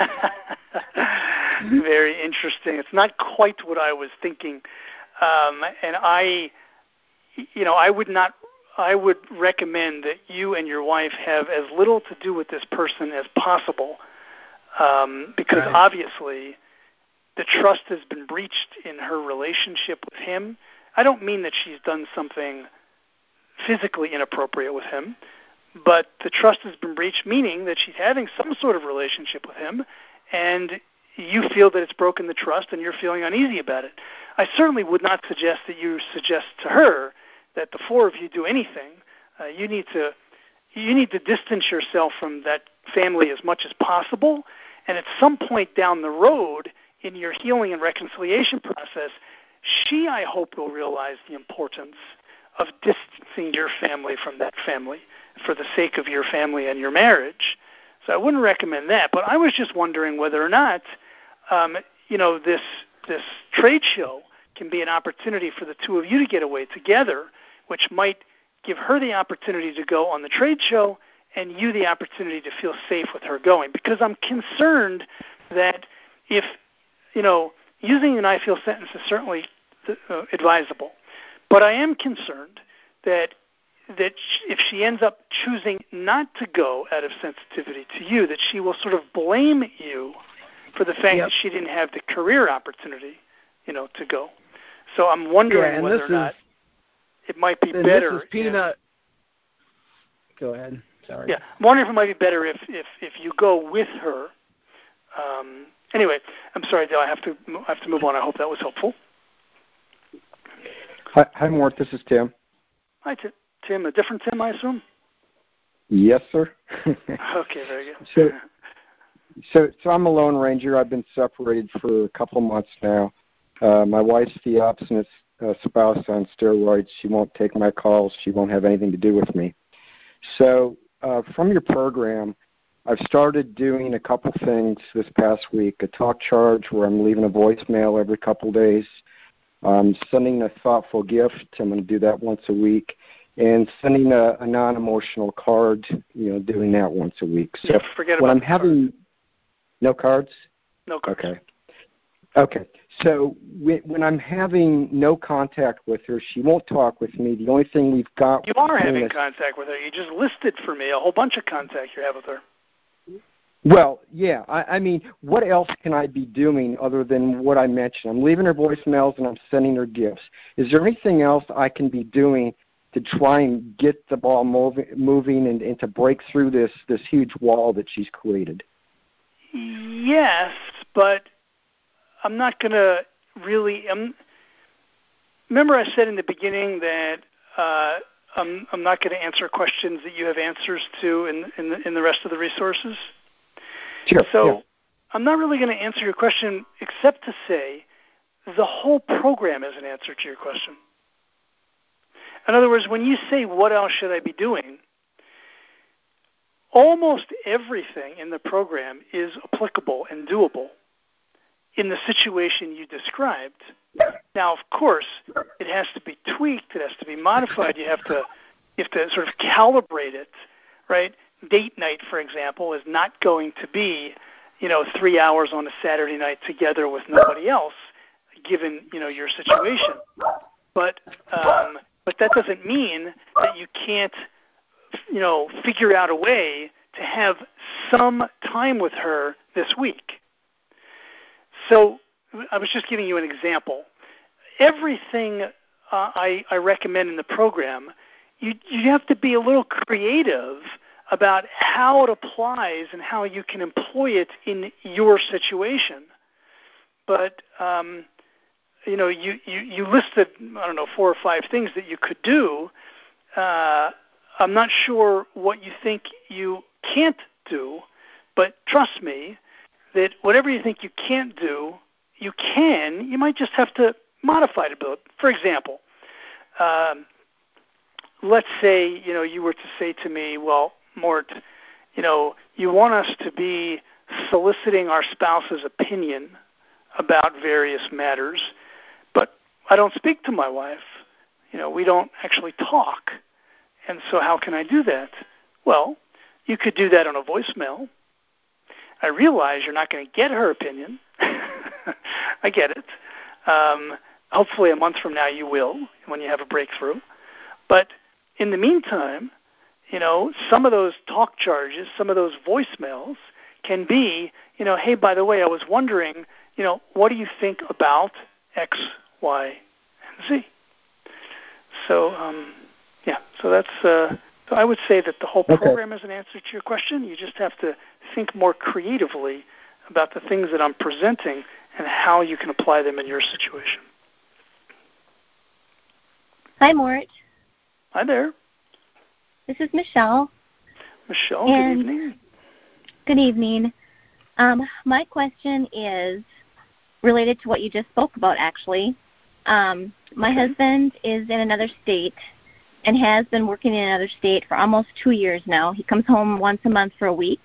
Very interesting. It's not quite what I was thinking. And I would recommend that you and your wife have as little to do with this person as possible, because obviously the trust has been breached in her relationship with him. I don't mean that she's done something physically inappropriate with him, but the trust has been breached, meaning that she's having some sort of relationship with him, and you feel that it's broken the trust and you're feeling uneasy about it. I certainly would not suggest that you suggest to her that the four of you do anything. You need to distance yourself from that family as much as possible, and at some point down the road in your healing and reconciliation process, she, I hope, will realize the importance of distancing your family from that family for the sake of your family and your marriage. So I wouldn't recommend that, but I was just wondering whether or not, this trade show can be an opportunity for the two of you to get away together, which might give her the opportunity to go on the trade show and you the opportunity to feel safe with her going. Because I'm concerned that if, using an I feel sentence is certainly advisable, but I am concerned that if she ends up choosing not to go out of sensitivity to you, that she will sort of blame you for the fact that she didn't have the career opportunity, to go. So I'm wondering whether or not it might be better. This is Peanut. Go ahead. Sorry. Yeah, I'm wondering if it might be better if you go with her. Anyway, I'm sorry, Dale. I have to move on. I hope that was helpful. Hi, Mort. This is Tim. Hi, Tim. A different Tim, I assume? Yes, sir. Okay, very good. So I'm a Lone Ranger. I've been separated for a couple of months now. My wife's the obstinate spouse on steroids. She won't take my calls. She won't have anything to do with me. So from your program, I've started doing a couple things this past week. A talk charge where I'm leaving a voicemail every couple days. Sending a thoughtful gift. I'm going to do that once a week. And sending a non-emotional card, doing that once a week. So forget about when I'm having no cards? No cards. Okay. So when I'm having no contact with her, she won't talk with me. The only thing we've got... You are having contact with her. You just listed for me a whole bunch of contact you have with her. Well, yeah. I mean, what else can I be doing other than what I mentioned? I'm leaving her voicemails and I'm sending her gifts. Is there anything else I can be doing to try and get the ball moving and to break through this huge wall that she's created? Yes, but I'm not going to really... remember I said in the beginning that I'm not going to answer questions that you have answers to in the rest of the resources? Sure. So yeah. I'm not really going to answer your question except to say the whole program is an answer to your question. In other words, when you say, what else should I be doing, almost everything in the program is applicable and doable in the situation you described. Now, of course, it has to be tweaked. It has to be modified. You have to sort of calibrate it, right? Date night, for example, is not going to be, 3 hours on a Saturday night together with nobody else, given, your situation. But that doesn't mean that you can't, figure out a way to have some time with her this week. So I was just giving you an example. Everything I recommend in the program, you have to be a little creative about how it applies and how you can employ it in your situation. But you listed, 4 or 5 things that you could do. I'm not sure what you think you can't do, but trust me that whatever you think you can't do, you can. You might just have to modify it a bit. For example, let's say, you were to say to me, well, Mort, you want us to be soliciting our spouse's opinion about various matters, but I don't speak to my wife. We don't actually talk. And so how can I do that? Well, you could do that on a voicemail. I realize you're not going to get her opinion. I get it. Hopefully a month from now you will, when you have a breakthrough. But in the meantime, some of those talk charges, some of those voicemails can be, hey, by the way, I was wondering, what do you think about X, Y, and Z? So, so So I would say that the whole program is an answer to your question. You just have to think more creatively about the things that I'm presenting and how you can apply them in your situation. Hi, Mort. Hi there. This is Michelle. Michelle, good evening. Good evening. My question is related to what you just spoke about, actually. My husband is in another state and has been working in another state for almost 2 years now. He comes home once a month for a week.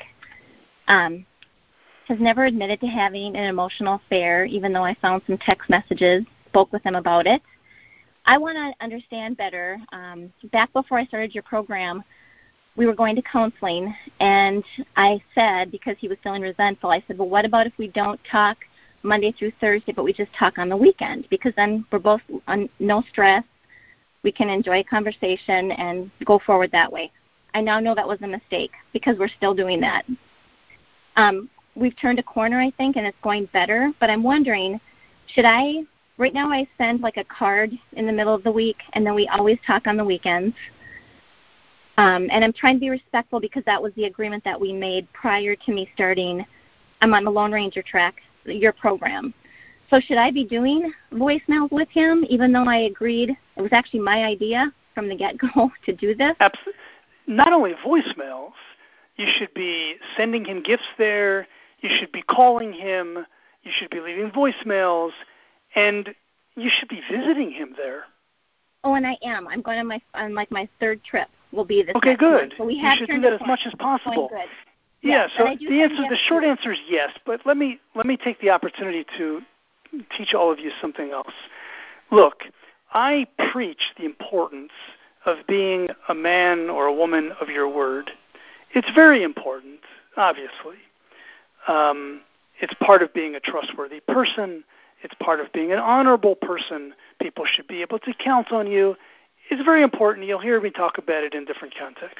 Has never admitted to having an emotional affair, even though I found some text messages, spoke with him about it. I want to understand better. Back before I started your program, we were going to counseling, and I said, because he was feeling resentful, I said, well, what about if we don't talk Monday through Thursday, but we just talk on the weekend? Because then we're both on no stress. We can enjoy a conversation and go forward that way. I now know that was a mistake because we're still doing that. We've turned a corner, I think, and it's going better, but I'm wondering, right now I send like a card in the middle of the week, and then we always talk on the weekends. And I'm trying to be respectful because that was the agreement that we made prior to me starting. I'm on the Lone Ranger track, your program. So should I be doing voicemails with him, even though I agreed? It was actually my idea from the get-go to do this. Absolutely. Not only voicemails, you should be sending him gifts there. You should be calling him. You should be leaving voicemails. And you should be visiting him there. Oh, and I am. I'm going on my third trip. Will be this. Okay, good. So you should do that as much as possible. Good. Yeah. So the short answer is yes. But let me take the opportunity to teach all of you something else. Look, I preach the importance of being a man or a woman of your word. It's very important, obviously. It's part of being a trustworthy person. It's part of being an honorable person. People should be able to count on you. It's very important. You'll hear me talk about it in different contexts.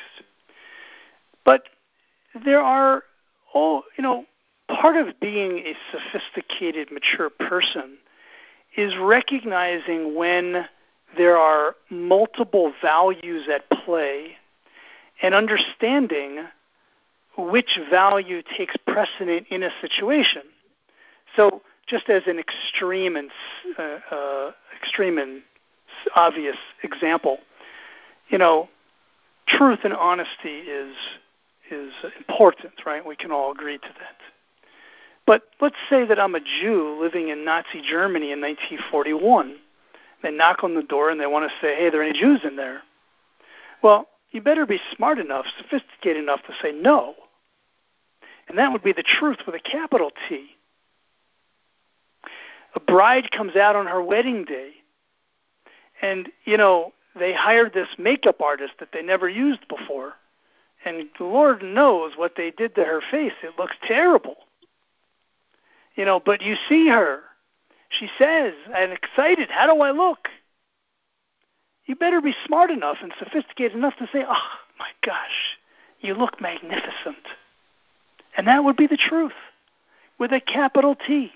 But there are, part of being a sophisticated, mature person is recognizing when there are multiple values at play and understanding which value takes precedent in a situation. So just as an extreme and obvious example, truth and honesty is important, right? We can all agree to that. But let's say that I'm a Jew living in Nazi Germany in 1941. They knock on the door and they want to say, hey, are there any Jews in there? Well, you better be smart enough, sophisticated enough to say no. And that would be the truth with a capital T. A bride comes out on her wedding day, and, they hired this makeup artist that they never used before. And the Lord knows what they did to her face. It looks terrible. But you see her. She says, I'm excited. How do I look? You better be smart enough and sophisticated enough to say, oh, my gosh, you look magnificent. And that would be the truth with a capital T.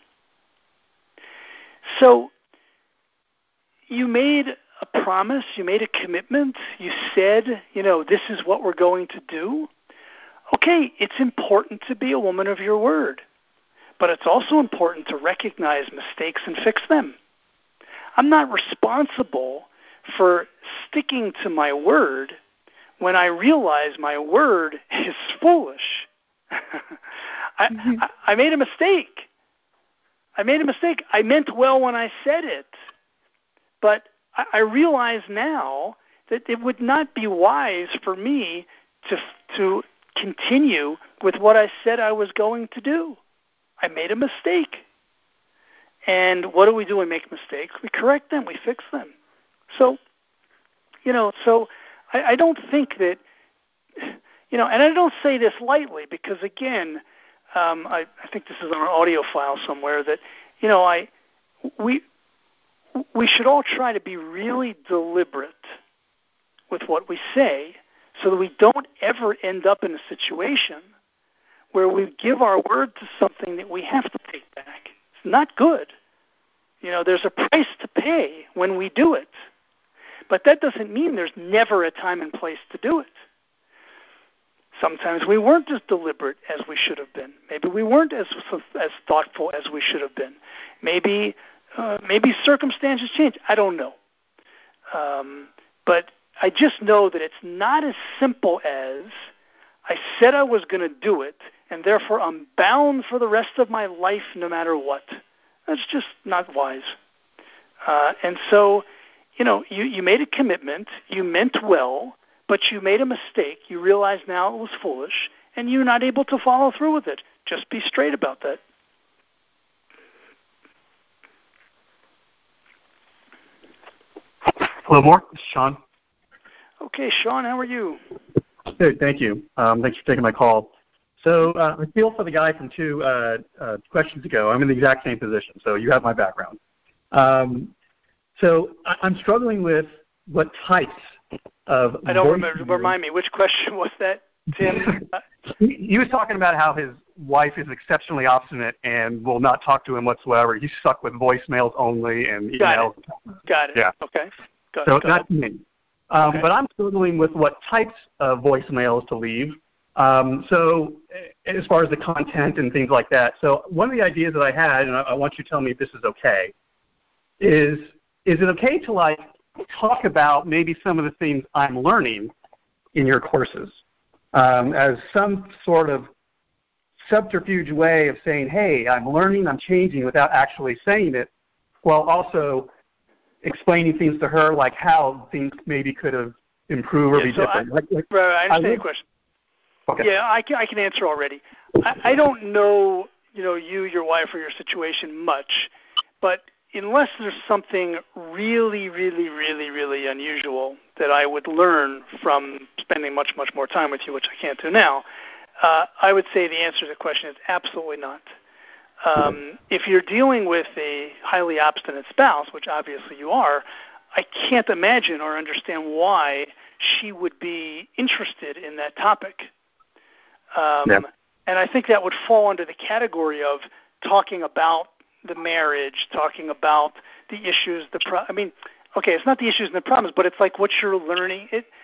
So you made a promise, you made a commitment, you said, this is what we're going to do. Okay, it's important to be a woman of your word, but it's also important to recognize mistakes and fix them. I'm not responsible for sticking to my word when I realize my word is foolish. I made a mistake. I meant well when I said it, but I realize now that it would not be wise for me to continue with what I said I was going to do. I made a mistake. And what do? We make mistakes. We correct them. We fix them. So, I don't think that, and I don't say this lightly because, again, I think this is on an audio file somewhere that, we should all try to be really deliberate with what we say so that we don't ever end up in a situation where we give our word to something that we have to take back. It's not good. There's a price to pay when we do it. But that doesn't mean there's never a time and place to do it. Sometimes we weren't as deliberate as we should have been. Maybe we weren't as thoughtful as we should have been. Maybe circumstances changed. I don't know. But I just know that it's not as simple as I said I was going to do it, and therefore I'm bound for the rest of my life no matter what. That's just not wise. And so, you made a commitment, you meant well, but you made a mistake. You realize now it was foolish, and you're not able to follow through with it. Just be straight about that. Hello, Mark. This is Sean. Okay, Sean, how are you? Good, thank you. Thanks for taking my call. So I feel for the guy from two questions ago. I'm in the exact same position, so you have my background. So I'm struggling with what types of... I don't remember. Remind me, which question was that, Tim? He was talking about how his wife is exceptionally obstinate and will not talk to him whatsoever. He's stuck with voicemails only and emails. Got it. Yeah. Okay. So that's me. Okay. But I'm struggling with what types of voicemails to leave. So as far as the content and things like that. So one of the ideas that I had, and I want you to tell me if this is okay, is it okay to talk about maybe some of the things I'm learning in your courses as some sort of subterfuge way of saying, hey, I'm learning, I'm changing, without actually saying it, while also explaining things to her, like how things maybe could have improved or be different. I understand your question. Okay. Yeah, I can answer already. I don't know, your wife or your situation much, but unless there's something really, really, really, really unusual that I would learn from spending much, much more time with you, which I can't do now, I would say the answer to the question is absolutely not. If you're dealing with a highly obstinate spouse, which obviously you are, I can't imagine or understand why she would be interested in that topic. And I think that would fall under the category of talking about the marriage, talking about the issues, it's not the issues and the problems, but it's like what you're learning.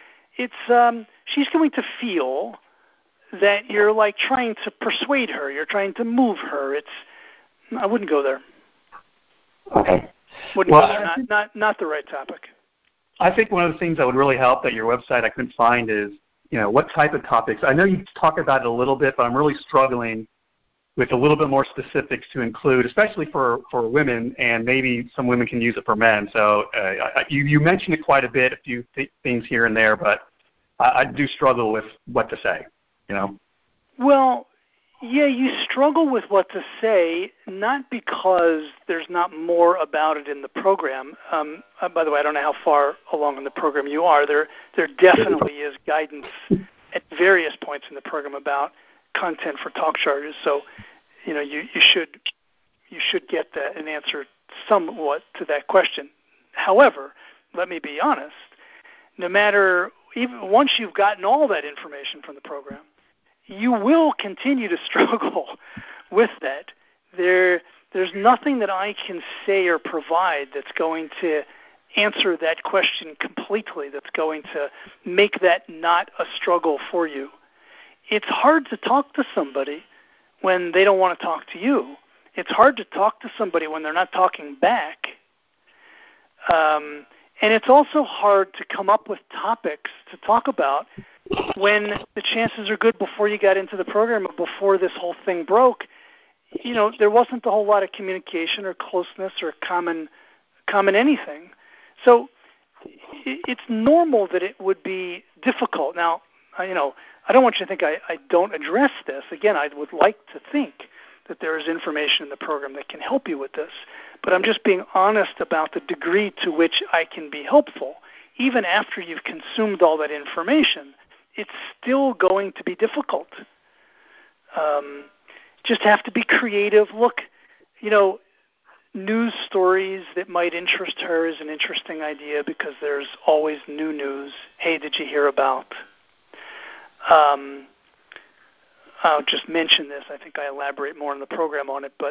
She's going to feel that you're like trying to persuade her, you're trying to move her. I wouldn't go there. Okay. Wouldn't go there. Not the right topic. I think one of the things that would really help that your website I couldn't find is, what type of topics. I know you talk about it a little bit, but I'm really struggling with a little bit more specifics to include, especially for women, and maybe some women can use it for men. So you mentioned it quite a bit, a few things here and there, but I do struggle with what to say, Well, yeah, you struggle with what to say, not because there's not more about it in the program. By the way, I don't know how far along in the program you are. There definitely is guidance at various points in the program about content for talk charters. So, you should get an answer somewhat to that question. However, let me be honest. No matter, even once you've gotten all that information from the program, you will continue to struggle with that. There's nothing that I can say or provide that's going to answer that question completely, that's going to make that not a struggle for you. It's hard to talk to somebody when they don't want to talk to you. It's hard to talk to somebody when they're not talking back. And it's also hard to come up with topics to talk about when the chances are good before you got into the program, before this whole thing broke, there wasn't a whole lot of communication or closeness or common anything. So it's normal that it would be difficult. Now, I don't want you to think I don't address this. Again, I would like to think that there is information in the program that can help you with this, but I'm just being honest about the degree to which I can be helpful. Even after you've consumed all that information, it's still going to be difficult. Just have to be creative. Look, news stories that might interest her is an interesting idea because there's always new news. Hey, did you hear about? I'll just mention this. I think I elaborate more in the program on it. But,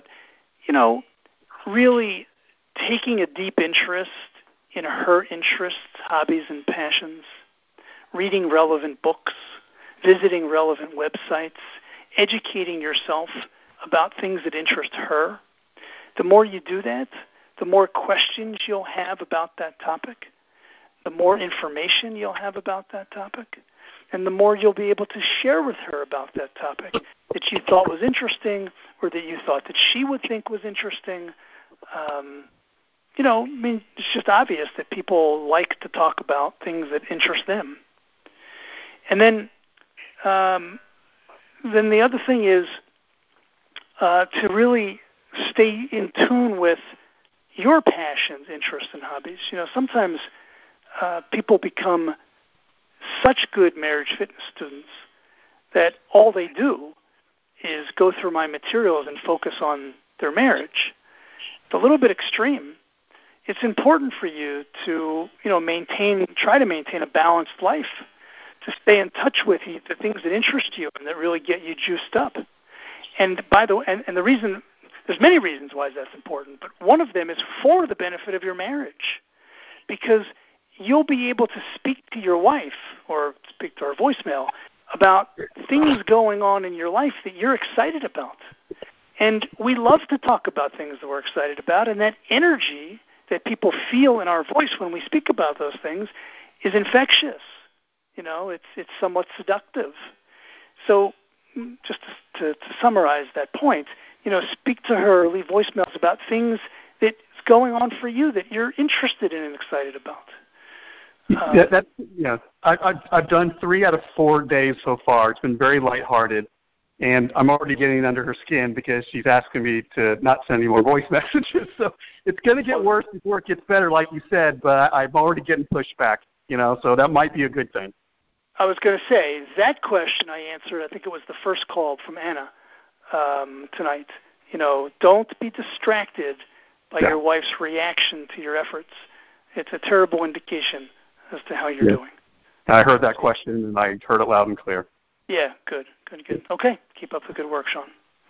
really taking a deep interest in her interests, hobbies, and passions, reading relevant books, visiting relevant websites, educating yourself about things that interest her. The more you do that, the more questions you'll have about that topic, the more information you'll have about that topic, and the more you'll be able to share with her about that topic that you thought was interesting or that you thought that she would think was interesting. It's just obvious that people like to talk about things that interest them. And then the other thing is to really stay in tune with your passions, interests, and hobbies. Sometimes people become such good marriage fitness students that all they do is go through my materials and focus on their marriage. It's a little bit extreme. It's important for you to, try to maintain a balanced life, to stay in touch with the things that interest you and that really get you juiced up. And the reason, there's many reasons why that's important, but one of them is for the benefit of your marriage, because you'll be able to speak to your wife or speak to her voicemail about things going on in your life that you're excited about. And we love to talk about things that we're excited about, and that energy that people feel in our voice when we speak about those things is infectious. It's somewhat seductive. So just to summarize that point, speak to her, leave voicemails about things that's going on for you that you're interested in and excited about. I've done 3 out of 4 days so far. It's been very lighthearted, and I'm already getting under her skin because she's asking me to not send any more voice messages. So it's going to get worse before it gets better, like you said, but I'm already getting pushback, so that might be a good thing. I was going to say, that question I answered, I think it was the first call from Anna tonight. Don't be distracted by your wife's reaction to your efforts. It's a terrible indication as to how you're doing. I heard that question, and I heard it loud and clear. Yeah, good. Okay, keep up the good work, Sean.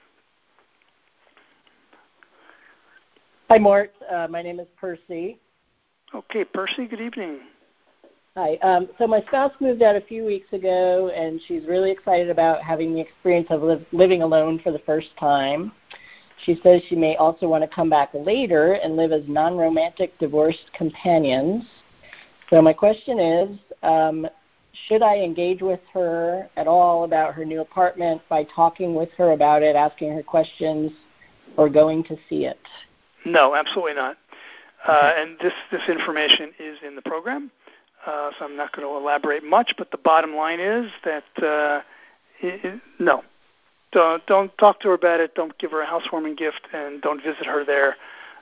Hi, Mort. My name is Percy. Okay, Percy, good evening. Hi. So my spouse moved out a few weeks ago, and she's really excited about having the experience of living alone for the first time. She says she may also want to come back later and live as non-romantic divorced companions. So my question is, should I engage with her at all about her new apartment by talking with her about it, asking her questions, or going to see it? No, absolutely not. And this information is in the program, so I'm not going to elaborate much, but the bottom line is that no. Don't talk to her about it. Don't give her a housewarming gift, and don't visit her there.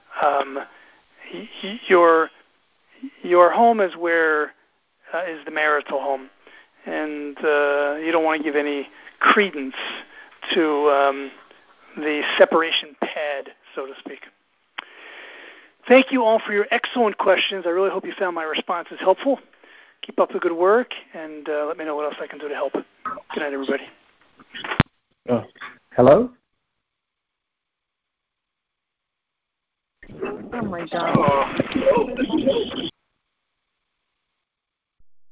Your home is where is the marital home, and you don't want to give any credence to the separation pad, so to speak. Thank you all for your excellent questions. I really hope you found my responses helpful. Keep up the good work, and let me know what else I can do to help. Good night, everybody. Hello? Oh, my God.